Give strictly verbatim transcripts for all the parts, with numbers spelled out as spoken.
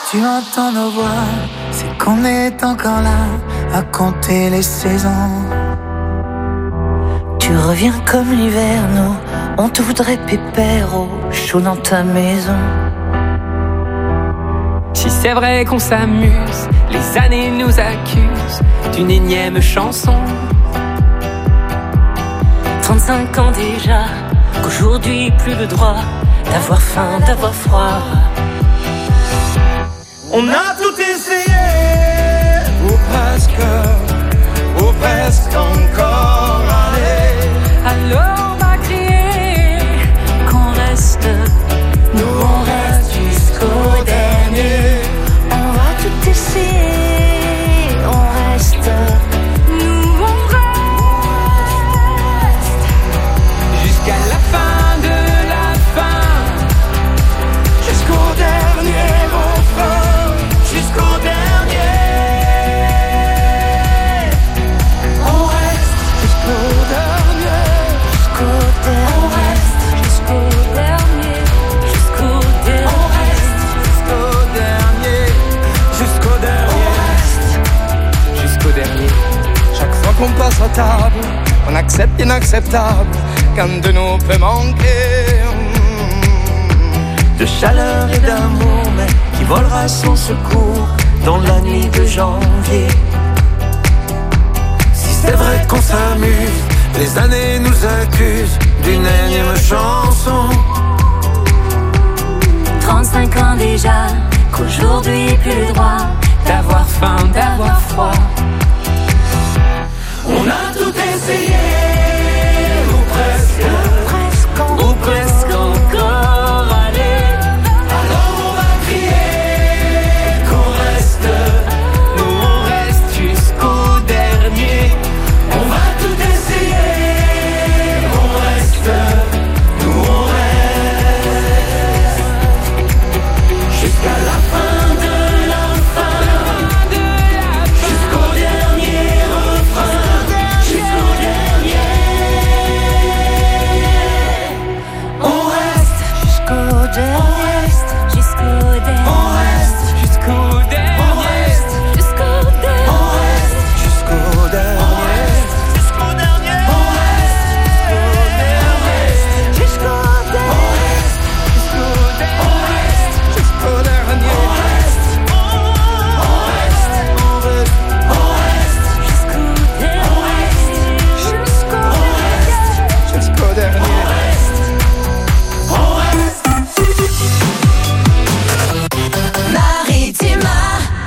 Tu entends nos voix, c'est qu'on est encore là à compter les saisons. Tu reviens comme l'hiver, nous, on te voudrait pépère au chaud dans ta maison. Si c'est vrai qu'on s'amuse, les années nous accusent d'une énième chanson. Trente-cinq ans déjà, qu'aujourd'hui plus le droit d'avoir faim, d'avoir froid. On a tout essayé, ou presque, ou presque encore, allez. Alors on va crier qu'on reste, nous on reste jusqu'au dernier. On va tout essayer, on reste, nous on reste jusqu'à la fin de la fin, jusqu'au dernier refrain, jusqu'au dernier. On reste jusqu'au dernier, jusqu'au dernier. on reste jusqu'au dernier, jusqu'au dernier. On reste jusqu'au dernier, jusqu'au dernier. jusqu'au dernier. Chaque fois qu'on passe à table, on accepte l'inacceptable, qu'un de nous peut manquer. De chaleur et d'amour, mais qui volera sans secours dans la nuit de janvier. Si c'est vrai qu'on s'amuse, les années nous accusent d'une énième chanson. Trente-cinq ans déjà, qu'aujourd'hui plus le droit D'avoir faim, d'avoir froid. On a tout essayé, ou presque, presque Ou presque encore, allez. alors on va crier qu'on reste. Nous on reste jusqu'au dernier. On va tout essayer, on reste, nous on reste, jusqu'à la fin de la fin, jusqu'au dernier refrain, jusqu'au dernier. On reste, jusqu'au dernier, jusqu'au dernier, on reste, Jusqu'au on dernier. reste, jusqu'au on dernier. reste, Jusqu'au on dernier. reste, jusqu'au dernier. On reste, Jusqu'au dernier, jusqu'au dernier. Jusqu'au dernier. On reste, on reste, on reste, on reste, jusqu'au dernier, jusqu'au dernier. jusqu'au dernier. On reste, Maritima.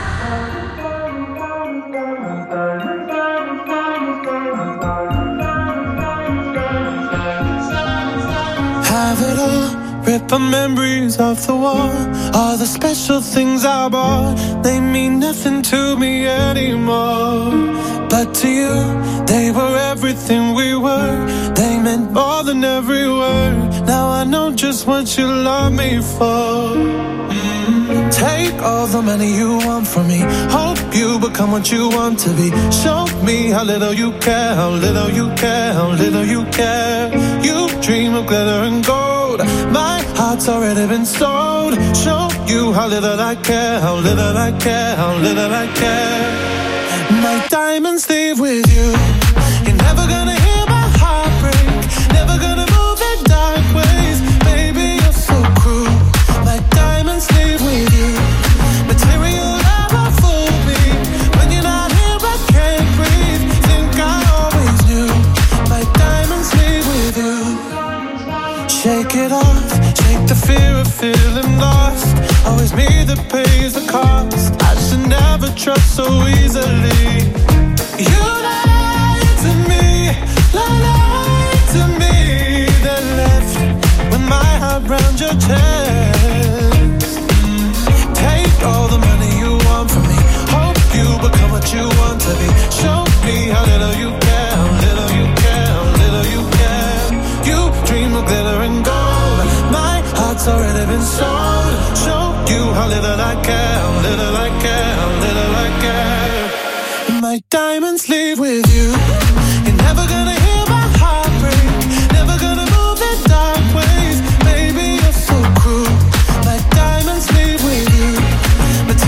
Have it all, rip our memories off the wall. All the special things I bought, they mean nothing to me anymore. But to you, they were everything we were. They meant more than every word. Now I know just what you love me for. Mm. Take all the money you want from me. Hope you become what you want to be. Show me how little you care, how little you care, how little you care. You dream of glitter and gold. My heart's already been sold. Show you how little I care, how little I care, how little I care. My diamonds leave with you. You're never gonna hear my heart break. Never gonna move in dark ways. Baby, you're so cruel. My diamonds leave with you. Material never fooled me. When you're not here, I can't breathe. Think I always knew. My diamonds leave with you. Shake it off. Shake the fear of feeling lost. Always me that pays the cost. I should never trust so easily. You lied to me, lied to me. Then left with my heart round your chest. Take all the money you want from me. Hope you become what you want to be. Show me how little you care, how little you care, how little you care. You dream of glitter and gold. My heart's already been sold. Show you how little I care, how little I care, how little I care. My diamonds leave with you. You're never gonna hear my heart break. Never gonna move in dark ways. Baby, you're so cruel. My diamonds leave with you.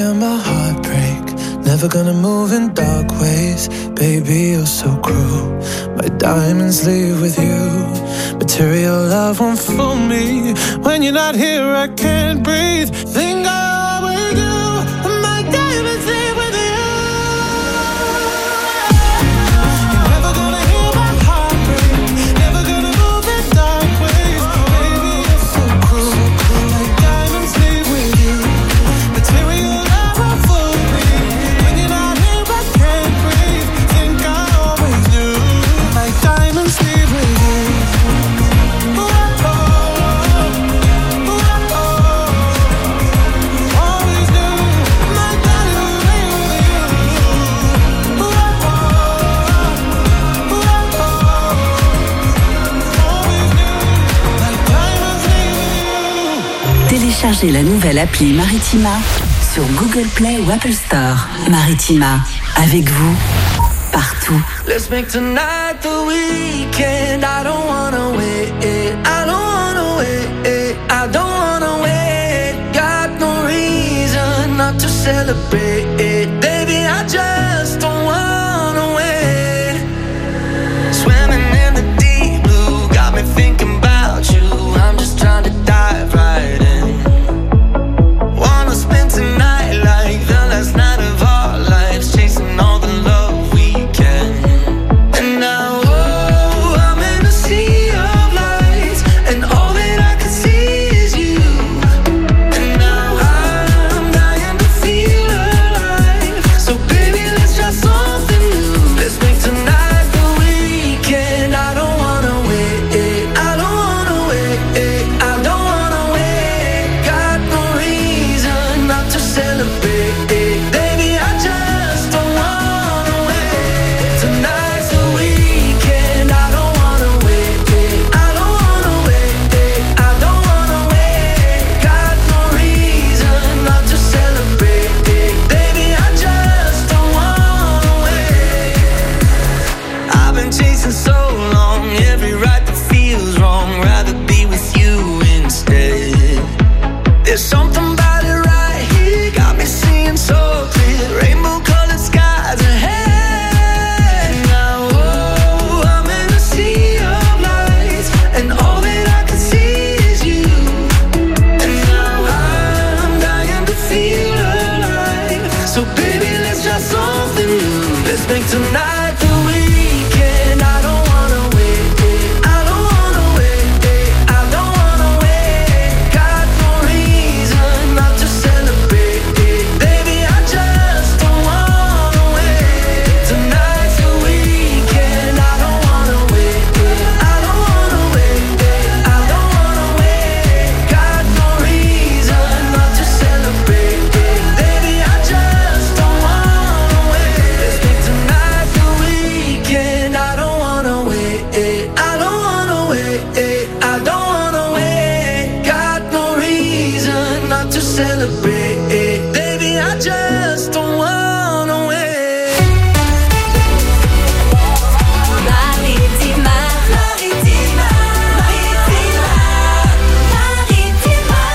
let my heart break. Never gonna move in dark ways. Baby, you're so cruel. My diamonds leave with you. Material love won't fool me. When you're not here, I can't breathe. Think I always do. My diamonds leave with you. You're never gonna hear my heart break. Never gonna move in dark ways. Baby, you're so cruel. My diamonds leave with you. Material love won't fool me. When you're not here, I can't breathe. Think I always do. My diamonds leave with you. Téléchargez la nouvelle appli Maritima sur Google Play ou Apple Store. Maritima, avec vous, partout. Let's make tonight the weekend. I don't wanna wait. I don't wanna wait. I don't wanna wait. Got no reason not to celebrate. Baby, I just don't wanna wait. Swimming in the deep blue got me thinking about you. I'm just trying to dive right in. Wanna spend tonight like the last night of our lives, chasing all the love we can. And now, oh, I'm in a sea of lights, and all that I can see is you. And now I'm dying to feel alive. So baby, let's try something new. Let's make tonight the weekend. I don't wanna wait. I don't wanna wait. I don't wanna wait. Got no reason not to celebrate. Baby, I just don't wanna wait. Tonight's the weekend. I don't wanna wait. I don't wanna wait. I don't wanna wait. Got no reason not to celebrate. Baby, I just don't wanna wait. I've been chasing so long, every right that feels wrong. Rather be with you instead. There's something about it right here, got me seeing so clear. Rainbow colored skies ahead. Now, oh, I'm in a sea of lights, and all that I can see is you. And now I'm dying to feel alive. So baby, let's try something new. Let's make tonight the weekend. I don't wanna wait. I don't wanna wait. I don't wanna wait. Got no reason not to celebrate. Baby, I just don't wanna wait. Tonight's the weekend. I don't wanna wait. I don't wanna wait. I don't wanna wait. Got no reason not to celebrate. Baby, I just don't wanna wait. Let's make tonight the weekend. I don't wanna wait. I don't wanna wait. I don't wanna wait. Got no reason not to celebrate. Baby, I just don't wanna wait. Maritima, Maritima, Maritima, Maritima.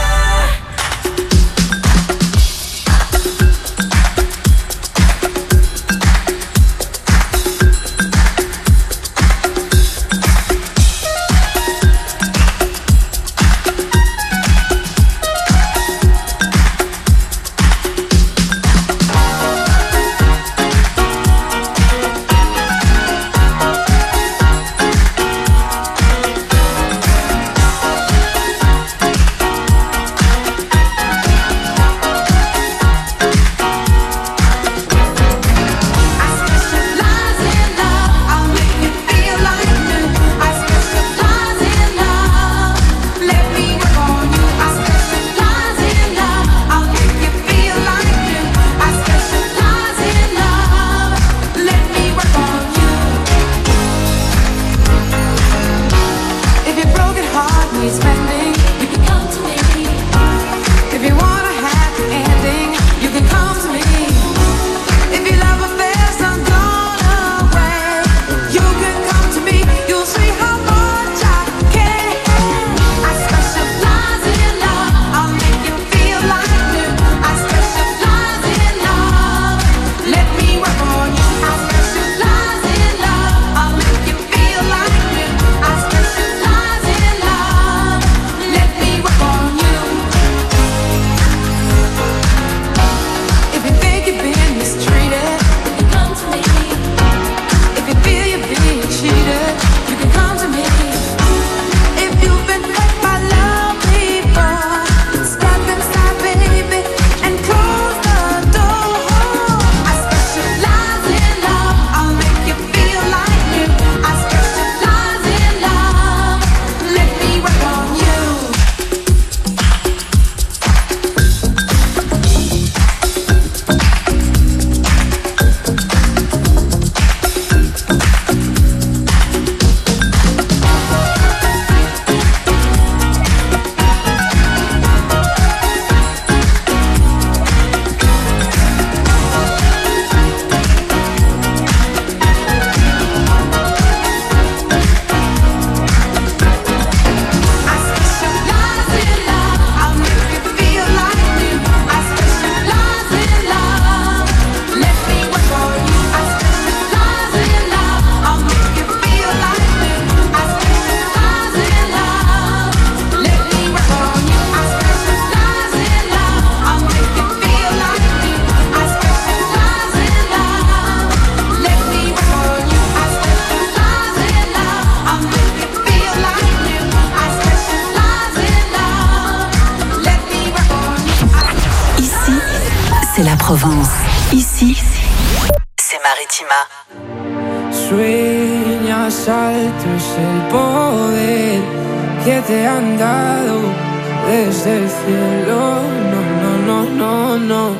Aix-en-Provence. Ici, c'est Maritima. Sueñas alto es el poder que te han dado desde el cielo. No, no, no, no, no.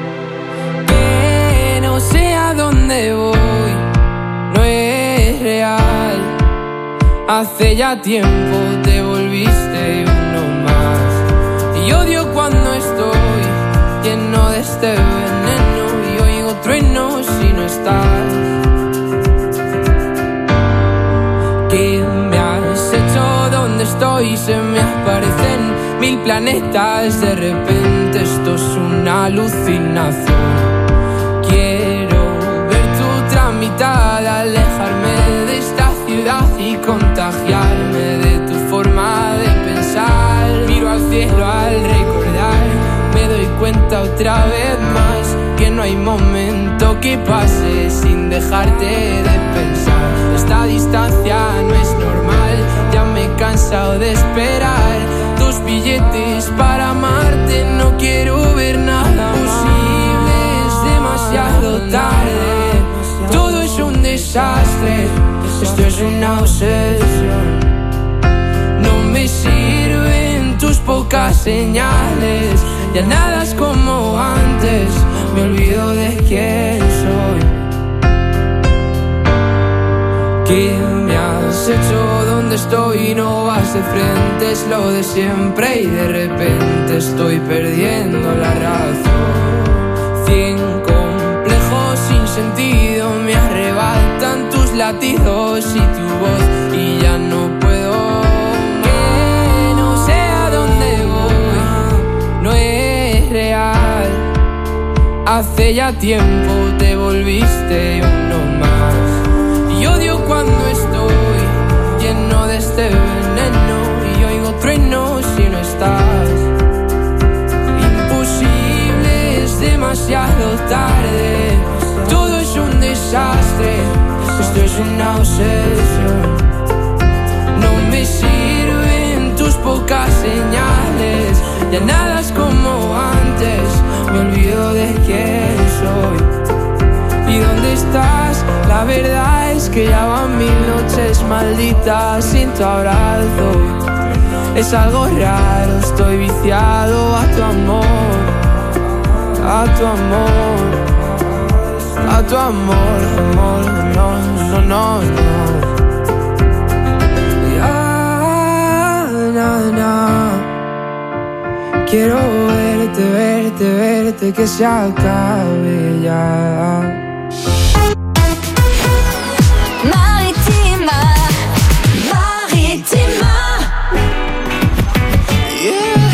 Que no sé a dónde voy, no es real. Hace ya tiempo te volviste uno más. Y odio cuando estoy lleno de este veneno y oigo truenos si no estás. ¿Qué me has hecho? ¿Dónde estoy? Se me aparecen mil planetas. De repente esto es una alucinación. Quiero ver tu otra mitad, alejarme de esta ciudad y contagiarme de tu forma de pensar. Miro al cielo al recordar, me doy cuenta otra vez más que no hay momento que pase sin dejarte de pensar. Esta distancia no es normal, ya me he cansado de esperar tus billetes para amarte. No quiero ver nada posible, es demasiado tarde. Todo es un desastre, esto es una obsesión. No me sirven tus pocas señales, ya nada es como antes, me olvido de quién soy. ¿Qué me has hecho? ¿Dónde estoy? No vas de frente, es lo de siempre y de repente estoy perdiendo la razón. Cien complejos sin sentido me arrebatan tus latidos y tu voz y ya no puedo. Que no sé a dónde voy, no es real. Hace ya tiempo te volviste uno más. Y odio cuando estoy lleno de este veneno y oigo truenos si no estás. Imposible, es demasiado tarde. Todo es un desastre, esto es una obsesión. No me sirven tus pocas señales, ya nada es como antes, me olvido de quién soy. ¿Y dónde estás? La verdad es que ya van mil noches malditas sin tu abrazo. Es algo raro, estoy viciado a tu amor, a tu amor, a tu amor, amor, no, no, no, no. Ya, na, na. Quiero verte, verte, verte, que se acabe ya. Maritima, Maritima. Yeah,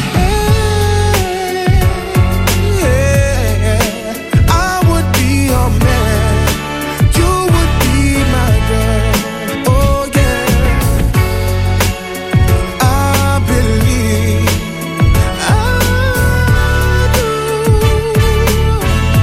yeah. I would be your man, you would be my girl. Oh yeah, I believe, I do.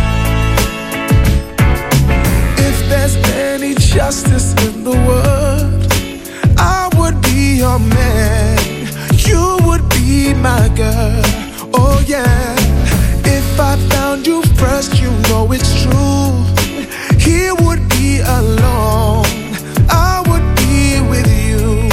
If there's any justice in the world, I would be your man, you would be my girl. Oh yeah, if I found you first, you know it's true. He would be alone, I would be with you.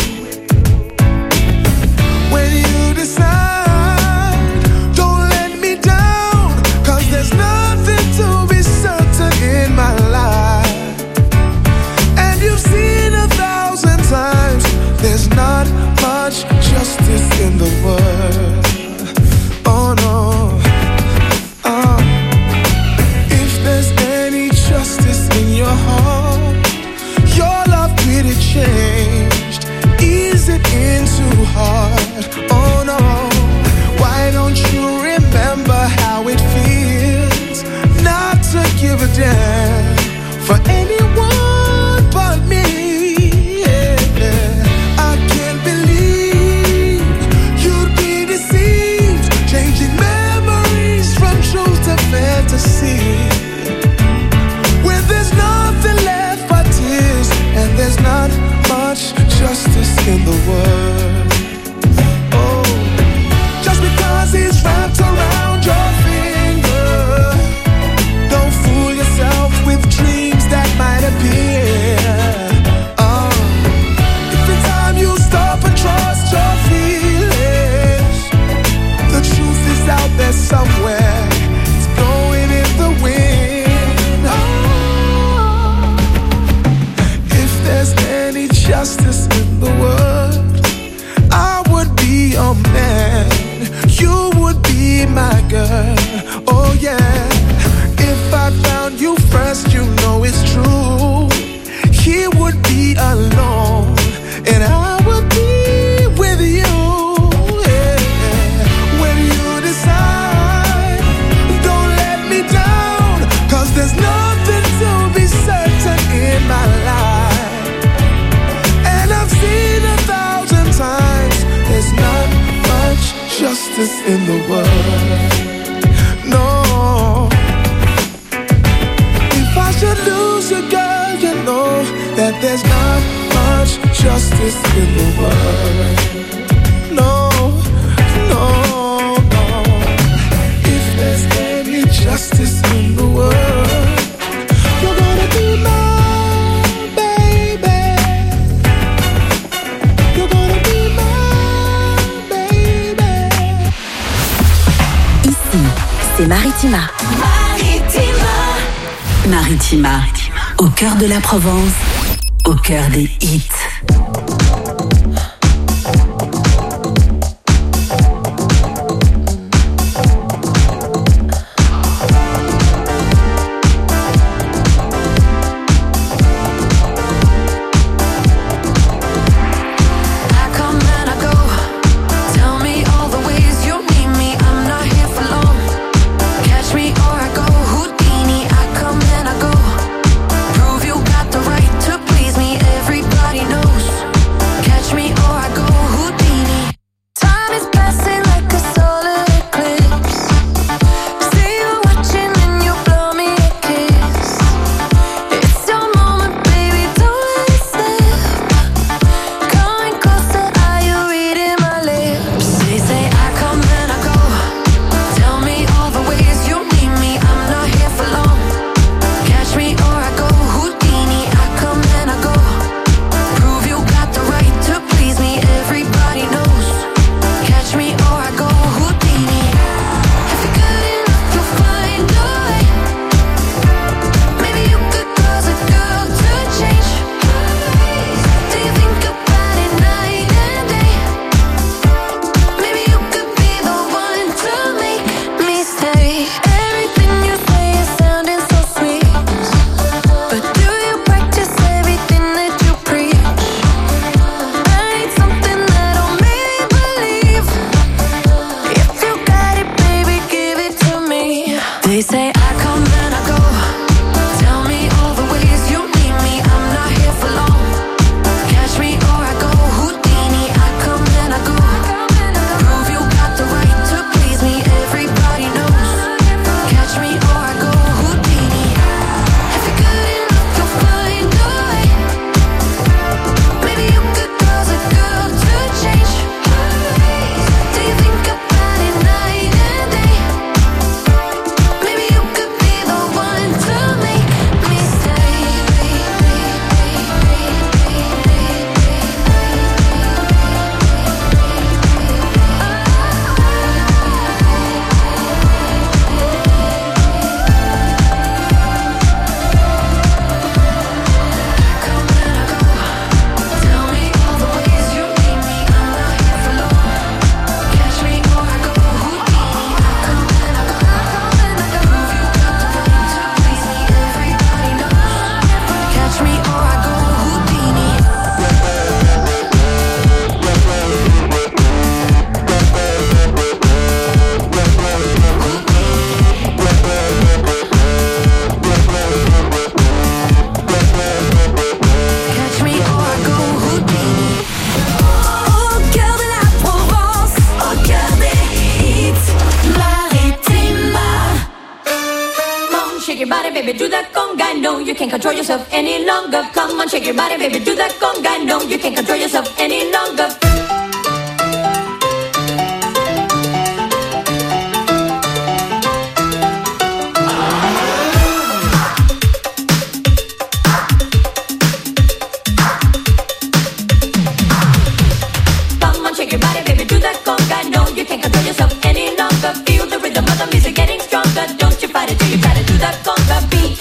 When you decide, don't let me down, 'cause there's nothing to be certain in my life. And you've seen a thousand times, there's not much justice in the world. Oh no. Uh, if there's any justice in your heart, your love pretty changed. Ease it into hard. Oh no. Why don't you remember how it feels not to give a damn for anyone but me? Yeah. I can't believe you'd be deceived, changing memories from truth to fantasy. When there's nothing left but tears, and there's not much justice in the world. Oh, just because he's wrapped around your finger yeah. If I found you first, you know it's true. He would be alone, and I would be with you. Yeah. When you decide, don't let me down, 'cause there's nothing to be certain in my life. And I've seen a thousand times, there's not much justice in the world. No. If I should lose you, girl, you know that there's not much justice in the world. No, no, no. If there's any justice in the world, you're gonna be my baby. You're gonna be my baby. Ici, c'est Maritima. Maritima. Maritima, au cœur de la Provence, au cœur des hits. baby, do that conga. No, you can't control yourself any longer. Come on, shake your body, baby, do that conga. No, you can't control yourself any longer. Come on, shake your body, baby, do that conga. No, you can't control yourself any longer. Feel the rhythm of the music getting stronger. Don't you fight it till you try to do that conga beat.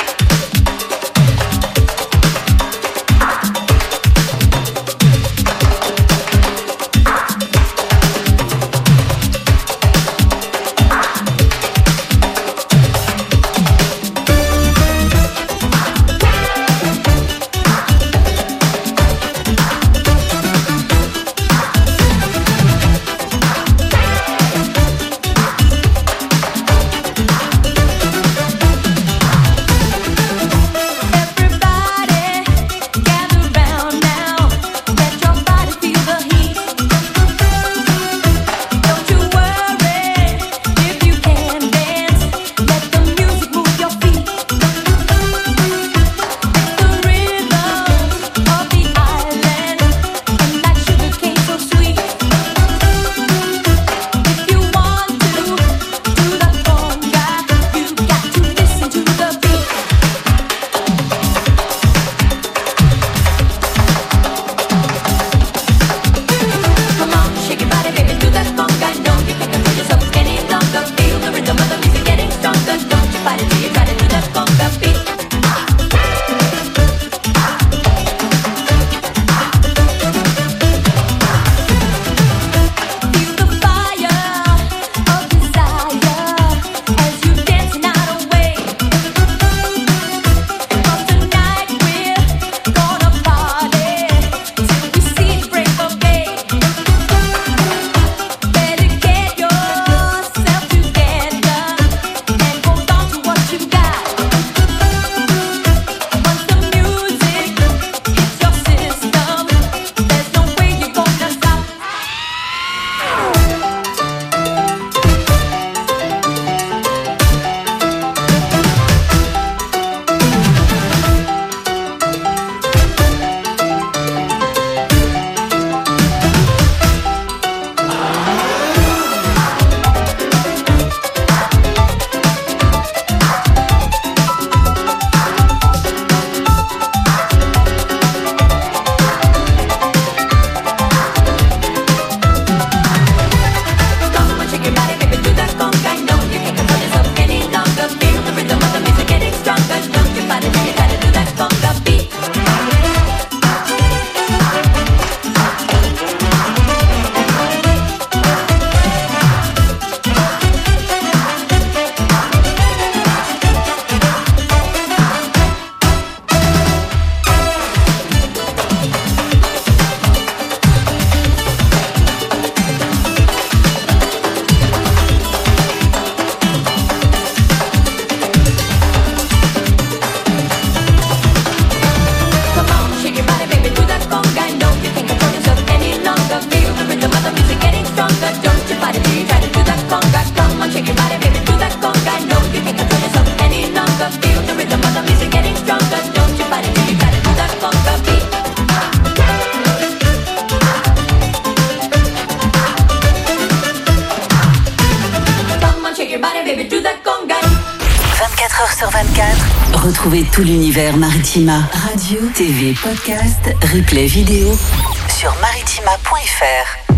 Retrouvez tout l'univers Maritima. Radio, T V, podcast, replay vidéo sur maritima point f r.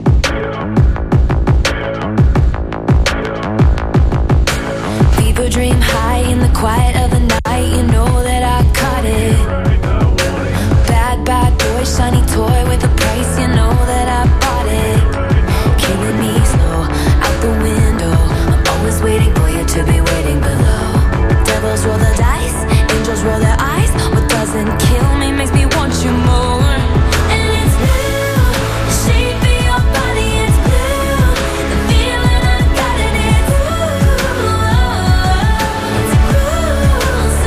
People dream high in the quiet of the night. You know that I caught it. Bad, bad boy, shiny toy with a price. You know that I bought it. Killing me slow, out the window. I'm always waiting for you to be waiting below. Devils roll the dice, angels roll their eyes. What doesn't kill me makes me want you more. And it's blue, the shape of your body, it's blue. The feeling I got in it, ooh, it's a cruel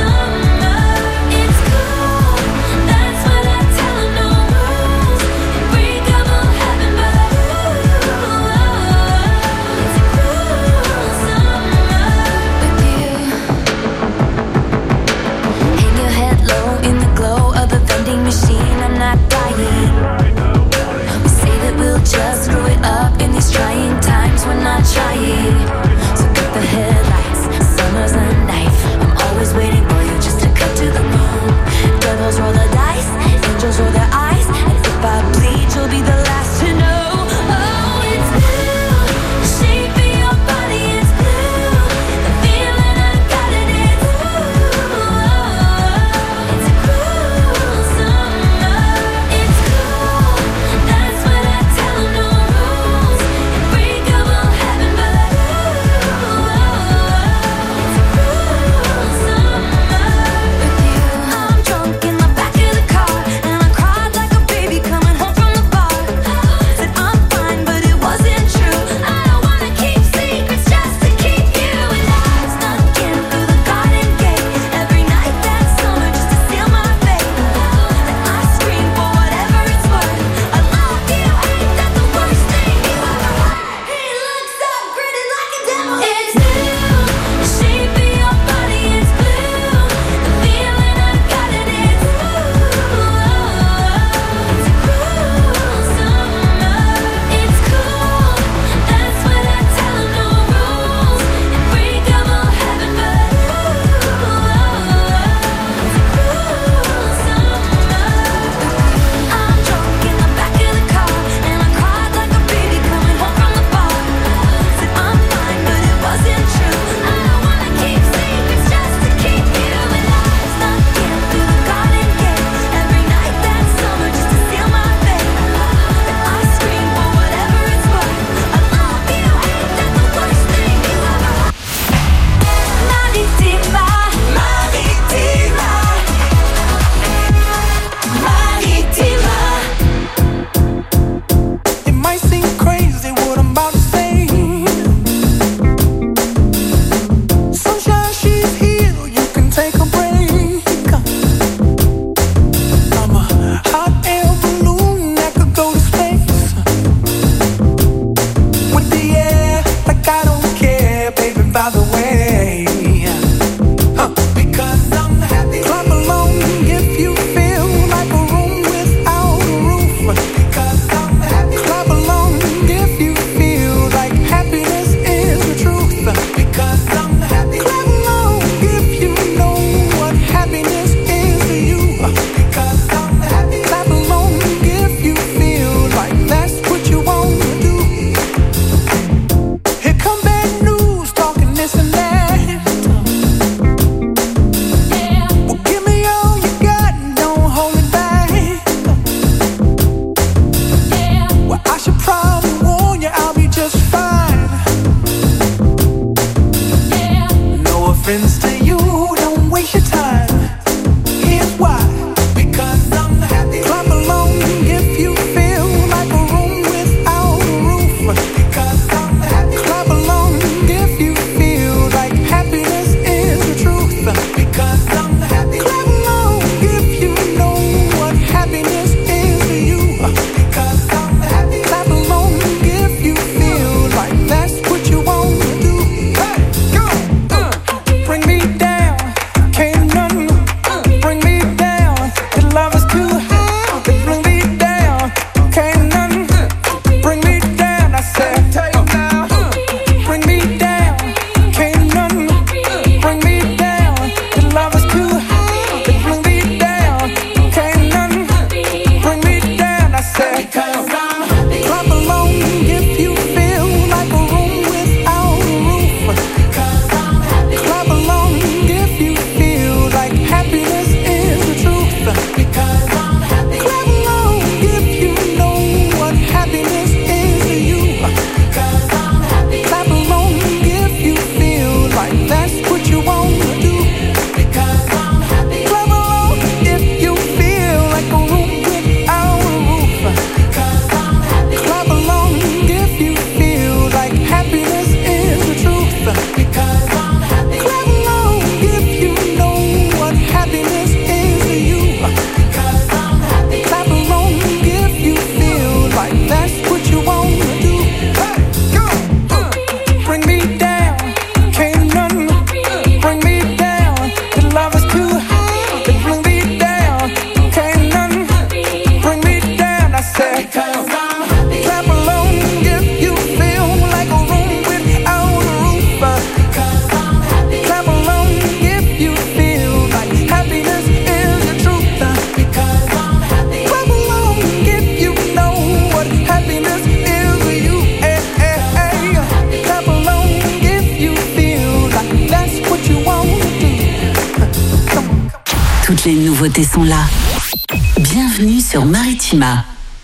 les nouveautés sont là. Bienvenue sur Maritima.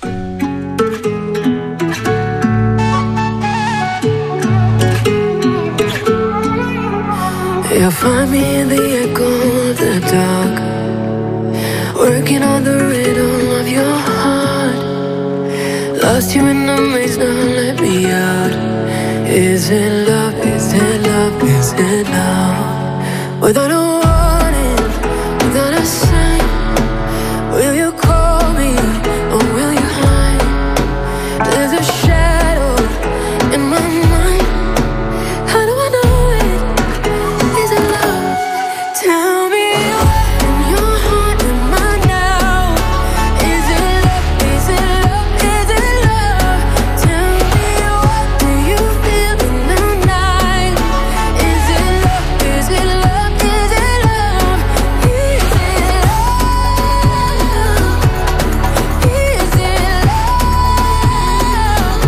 You'll find me in the echo of the dark, working on the rhythm of your heart. Lost you in the maze, now let me out. Is it love, is it love, is it love? Without a warning, without a sign, will you call me or will you hide? There's a shadow in my mind. How do I know it? Is it love? Tell me what in your heart am I now? Is it love? Is it love? Is it love? Tell me what do you feel in the night? Is it love? Is it love? Is it love? Is it love? Is it love?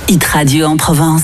Hit Radio en Provence.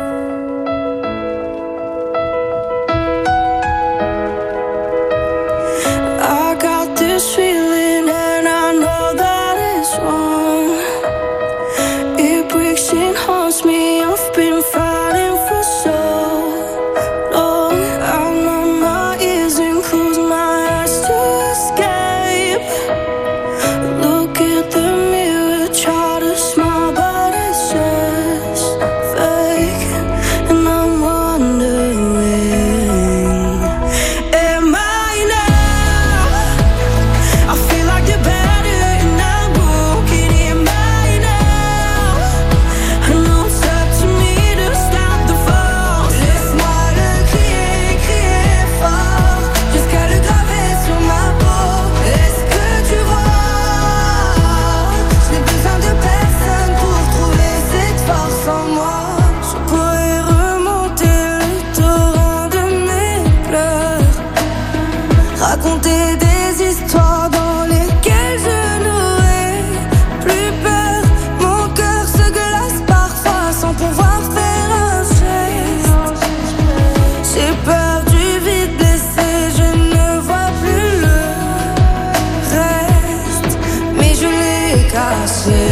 I got this feeling and I know that it's wrong. It breaks and haunts me. I've been fighting for so long. I numb my ears and close my eyes to escape. Look at the mirror, try to smile, but it's just fake. And I'm wondering, am I now? I feel like the better and I'm broken. Am I now? I know it's up to me to stop the fall. Laisse-moi le crier, crier fort, jusqu'à le graver sur ma peau. Est-ce que tu vois? Je n'ai besoin de personne pour trouver cette force en moi. Je pourrais remonter le torrent de mes pleurs, raconter des histoires dans lesquelles je n'aurais plus peur. Mon cœur se glace parfois sans pouvoir faire un geste. J'ai peur du vide laissé, je ne vois plus le reste, mais je l'ai cassé.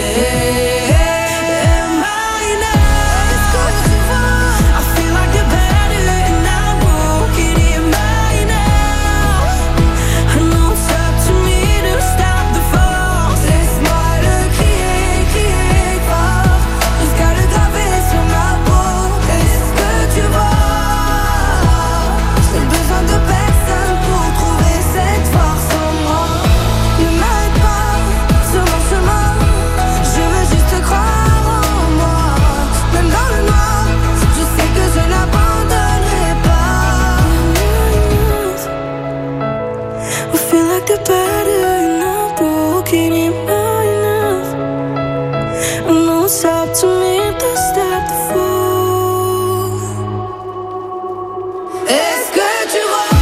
Am I now? Est-ce que tu vois? I feel like the better and I'm broken. Am I now? I know it's up to me to stop the fall. Laisse-moi le crier, crier fort, jusqu'à le graver sur ma peau. Est-ce que tu vois? J'ai besoin de personne pour trouver cette force en moi. Ne m'arrête pas sur mon chemin, je veux juste croire en moi. Même dans le noir, je sais que je n'abandonnerai pas. I feel like the better and I'm broken. Am I enough? I know it's up to me to stop the fall. Est-ce que tu vois?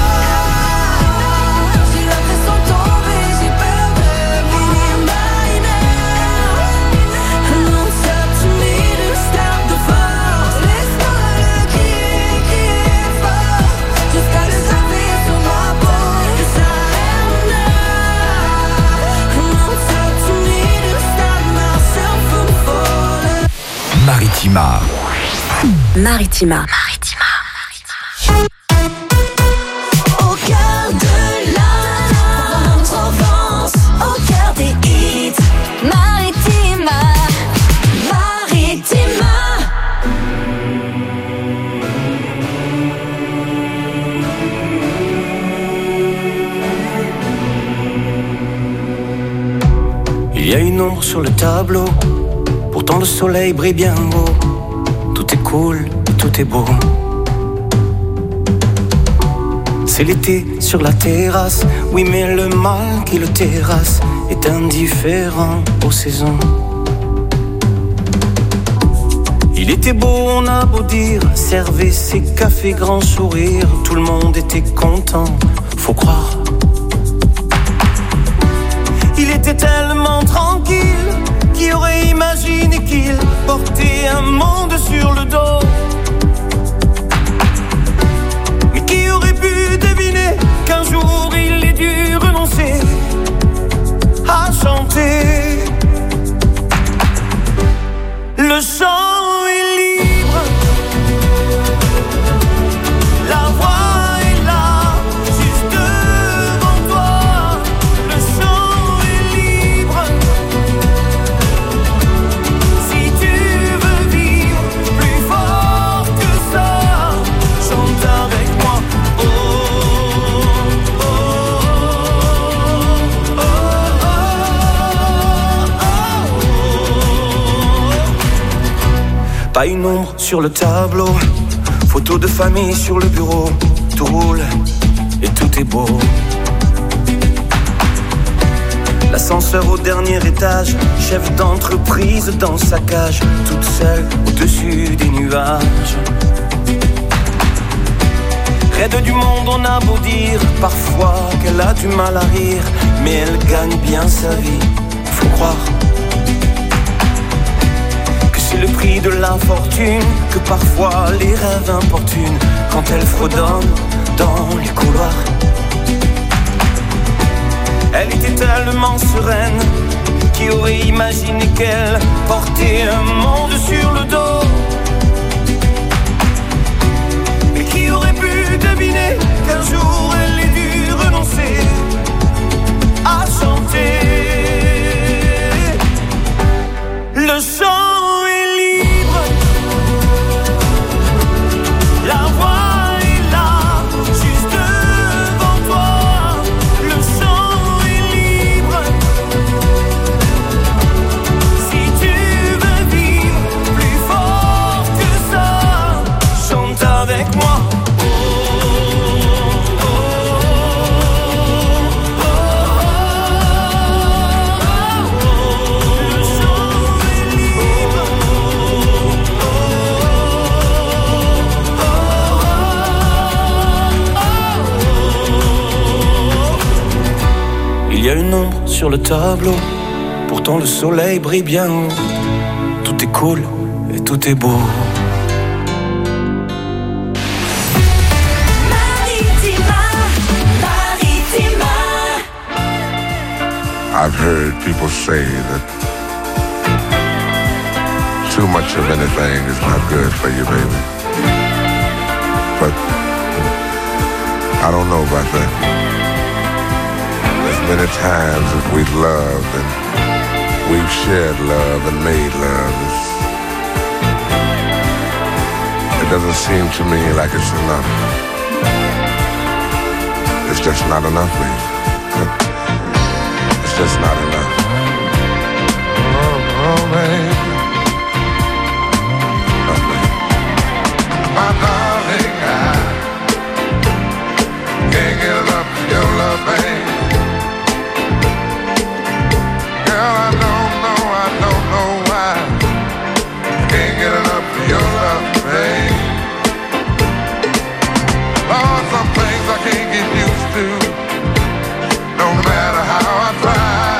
J'ai l'impression de tomber, j'ai peur de mourir. Am I now? I know it's up to me to stop the fall. Laisse-moi le crier, crier fort, jusqu'à le graver sur ma peau. Yes, I am now. I know it's up to me to stop myself from falling. Maritima. Maritima. Au cœur de la Provence, au cœur des hits. Maritima, Maritima. Il y a une ombre sur le tableau, pourtant le soleil brille bien haut. Tout est cool et tout est beau. C'est l'été sur la terrasse, oui mais le mal qui le terrasse est indifférent aux saisons. Il était beau, on a beau dire, servait ses cafés grand sourire, tout le monde était content, faut croire. Il était tellement tranquille, qui aurait imaginé qu'il portait un monde sur le dos. Mais qui aurait pu deviner qu'un jour il ait dû renoncer à chanter. Le chant est libre, la voix est là, juste devant toi. Le chant est libre, si tu veux vivre plus fort que ça, chante avec moi. Oh, oh, oh, oh, oh, oh, oh. Pas une ombre sur le tableau, photo de famille sur le bureau, tout roule et tout est beau. L'ascenseur au dernier étage, chef d'entreprise dans sa cage, toute seule au-dessus des nuages. Raide du monde, on a beau dire parfois qu'elle a du mal à rire, mais elle gagne bien sa vie, faut croire. C'est le prix de l'infortune que parfois les rêves importunent quand elles fredonnent dans les couloirs. Elle était tellement sereine, qui aurait imaginé qu'elle portait un monde sur le dos? Et qui aurait pu deviner qu'un jour elle ait dû renoncer à chanter? Le chant est libre, la voix est là, juste devant toi. Le chant est libre, si tu veux vivre plus fort que ça, chante avec moi. Il y a une ombre sur le tableau, pourtant le soleil brille bien haut. Tout est cool et tout est beau. Maritima, Maritima. I've heard people say that too much of anything is not good for you, baby. But I don't know about that. Many times that we've loved and we've shared love and made love, it's, it doesn't seem to me like it's enough. It's just not enough, baby. It's just not enough. Oh, oh, baby. Oh, baby. My darling, I can't get enough of your love, baby. Girl, I don't know, I don't know why I can't get enough of your love, babe. Lord, some things I can't get used to, no matter how I try.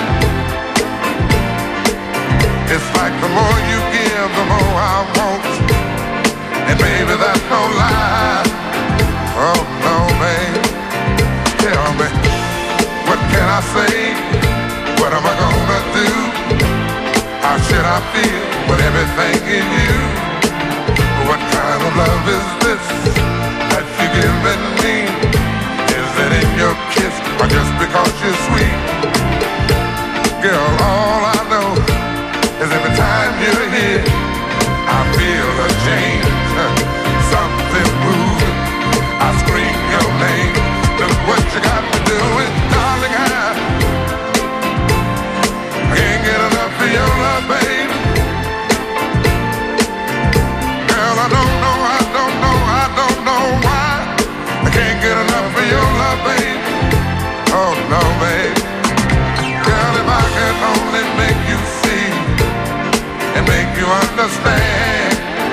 It's like the more you give, the more I want. And baby, that's no lie. Oh no, babe. Tell me, what can I say? What am I gonna do? How should I feel with everything in you? What kind of love is this that you're giving me? Is it in your kiss or just because you're sweet? Girl, all I know is every time you're here, I feel a change, something moving. I scream your name. Look what you got to do with, darling, I can't get enough of your love, babe. Girl, I don't know, I don't know, I don't know why I can't get enough of your love, babe. Oh no, babe. Girl, if I could only make you see and make you understand.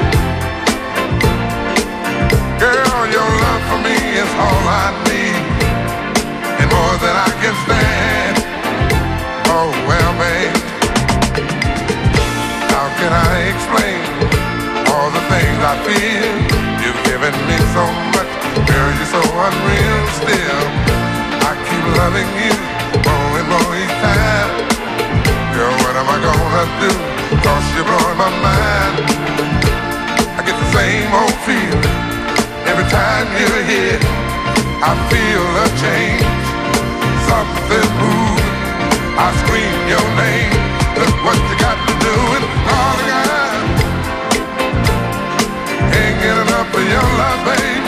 Girl, your love for me is all I need and more than I can stand. Oh, well, babe, how can I explain all the things I feel? You've given me so much, girl, you're so unreal still. I keep loving you more and more each time. Girl, what am I gonna do? Cause you're blowing my mind. I get the same old feeling every time you're here. I feel a change, something moving. I scream your name. Look what you got to do and all I got. Can't get enough of your love, babe.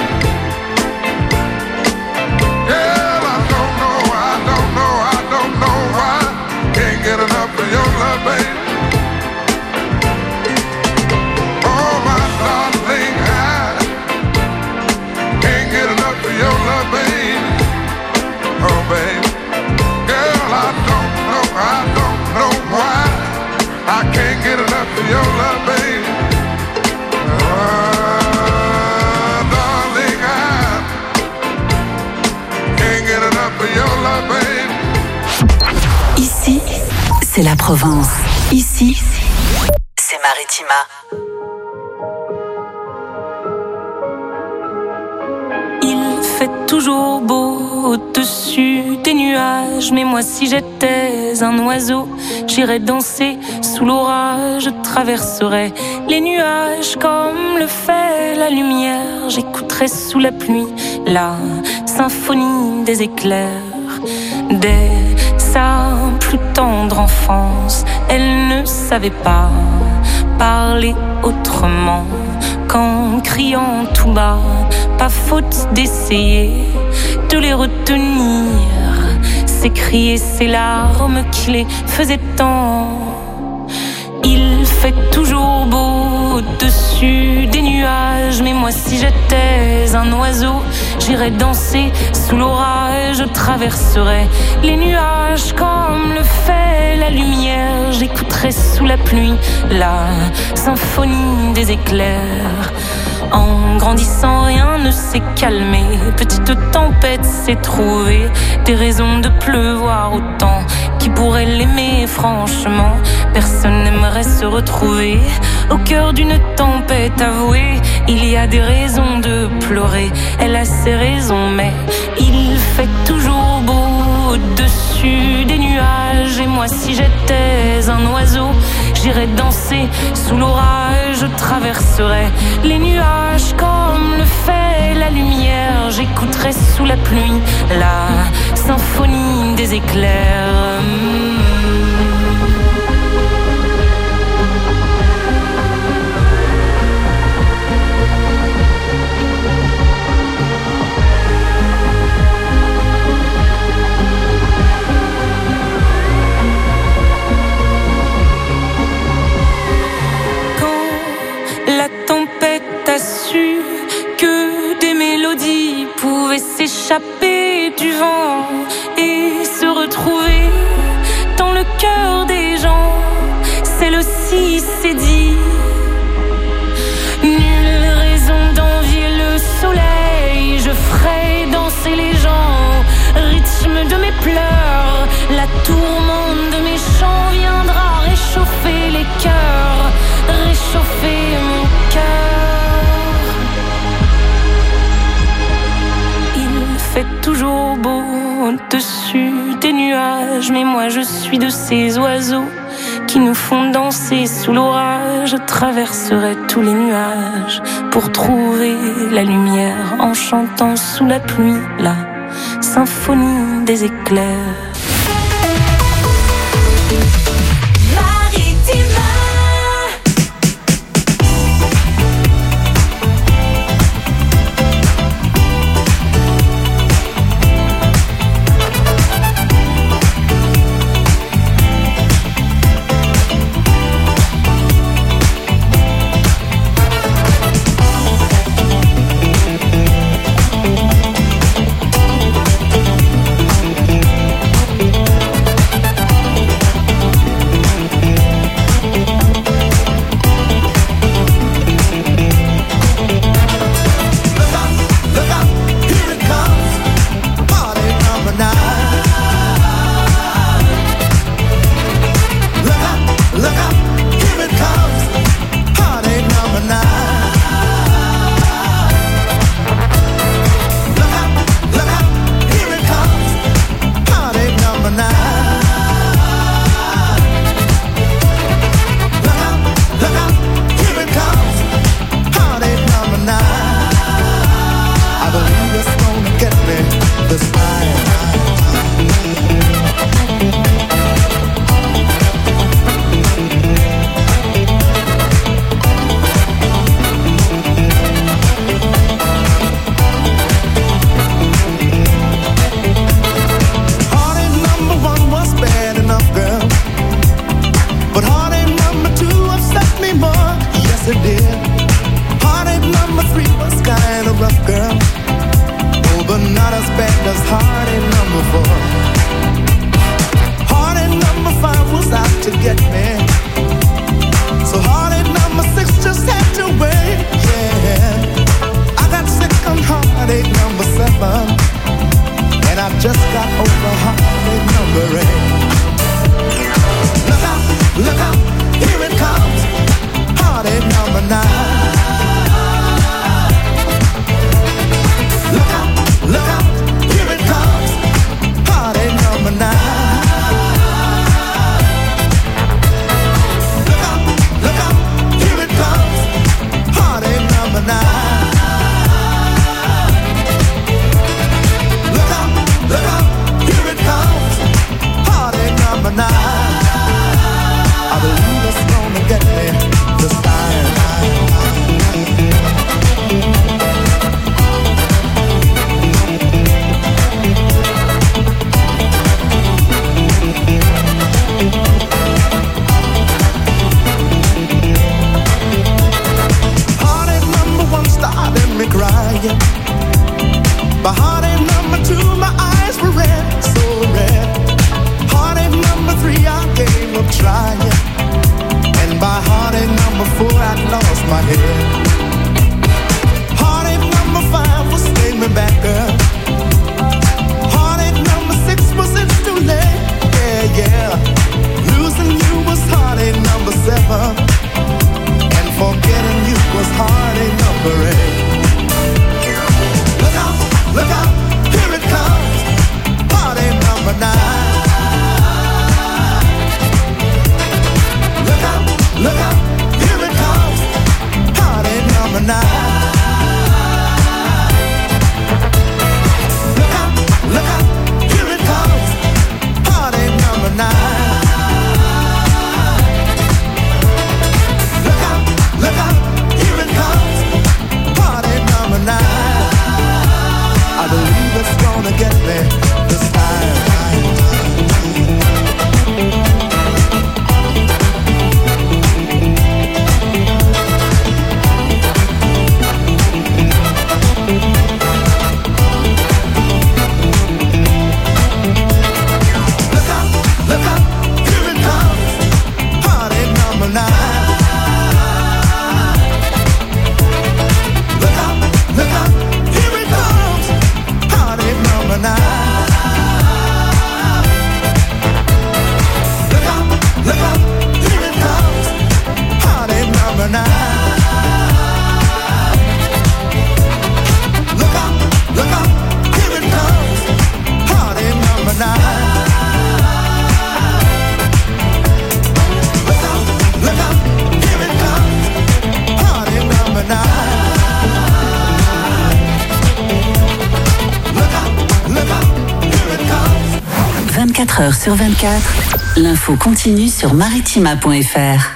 Girl, I don't know, I don't know, I don't know why. Can't get enough of your love, babe. Oh, my darling, I can't get enough of your love, babe. Oh, babe. Girl, I don't know, I don't know why I can't get enough of your love, babe. Oh, darling, I can't get enough of your love, babe. Ici, c'est la Provence. Ici, c'est Maritima. Il fait toujours beau au-dessus des nuages, mais moi si j'étais un oiseau, j'irais danser sous l'orage, je traverserais les nuages comme le fait la lumière, j'écouterais sous la pluie la symphonie des éclairs. Dès sa plus tendre enfance, elle ne savait pas parler autrement qu'en criant tout bas. Pas faute d'essayer de les retenir, ces cris et ces larmes qui les faisaient tant. Il fait toujours beau au-dessus des nuages, mais moi si j'étais un oiseau, j'irais danser sous l'orage, je traverserais les nuages comme le fait la lumière, j'écouterais sous la pluie la symphonie des éclairs. En grandissant, rien ne s'est calmé. Petite tempête s'est trouvée des raisons de pleuvoir autant. Qui pourrait l'aimer franchement? Personne n'aimerait se retrouver au cœur d'une tempête avouée. Il y a des raisons de pleurer, elle a ses raisons, mais il fait toujours beau au-dessus des nuages. Et moi si j'étais un oiseau, j'irais danser sous l'orage, je traverserais les nuages comme le fait la lumière, j'écouterais sous la pluie la symphonie des éclairs. T'as su que des mélodies pouvaient s'échapper du vent et se retrouver dans le cœur des gens. Celle aussi s'est dit, nulle raison d'envier le soleil. Je ferai danser les gens au rythme de mes pleurs. La tourmente de mes chants viendra réchauffer les cœurs, réchauffer mon cœur. Fait toujours beau au-dessus des nuages, mais moi je suis de ces oiseaux qui nous font danser sous l'orage. Je traverserai tous les nuages pour trouver la lumière en chantant sous la pluie la symphonie des éclairs. Look out, here it comes. nine. Look out, look out, here it comes. Party number nine. Look out, look out, here it comes. Party number nine. Look out, look out, here it comes. Party number nine. I believe it's gonna get me this time. Heartache number one started me crying. By heartache number two, my eyes were red, so red. Heartache number three, I gave up trying. And by heartache number four, I'd lost my head. Heartache number five was staying me back, girl. Heartache number six was it's too late, yeah, yeah. Losing you was heartache number seven. And forgetting you was heartache number eight. Look out, look out, here it comes. Heartache number nine. Look out, look out, here it comes. Party number nine. Look out, look out, here it comes. Party number nine. Look out, look out, here it comes. Party number nine. I believe it's gonna get me this time. vingt-quatre heures sur vingt-quatre, l'info continue sur maritima point f r.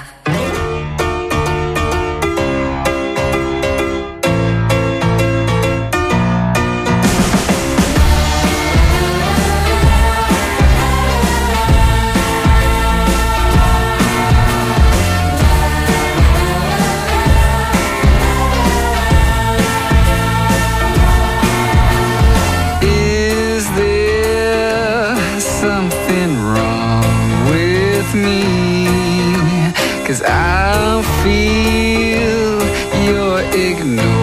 I feel you're ignoring